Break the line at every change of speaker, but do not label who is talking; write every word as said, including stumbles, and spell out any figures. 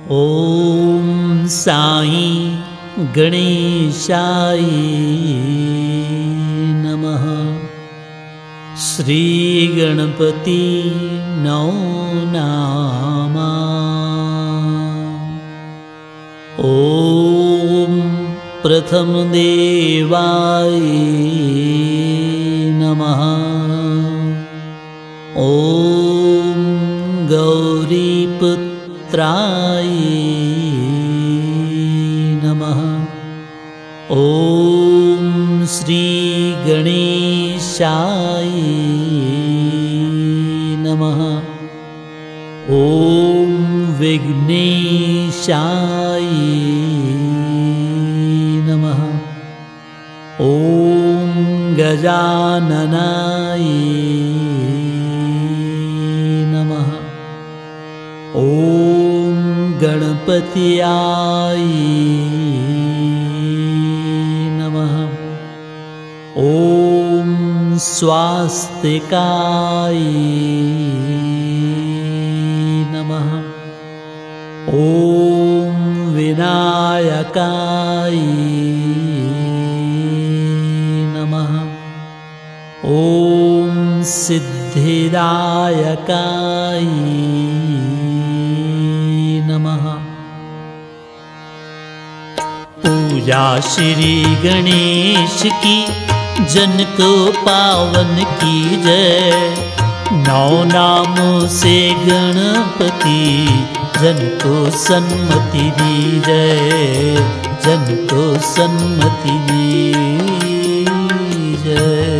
ॐ साई गणेशाय नमः। श्री गणपति नो नामा। ॐ प्रथम देवाय नमः। ॐ गौरीपुत्राय नमः। ॐ श्री गणेशाय नमः। ॐ विघ्नेशाय नमः। ॐ गजाननाय नमः। ॐ गणपतयाय नमः। ॐ स्वास्तिकाय नमः। ॐ विनायकाय नमः। ॐ सिद्धिदायकाय नमः। पूजा श्री गणेश की, जन को पावन की जय। नौ नामों से गणपति, जन को सन्मति दी जय। जन को सन्मति दी जय।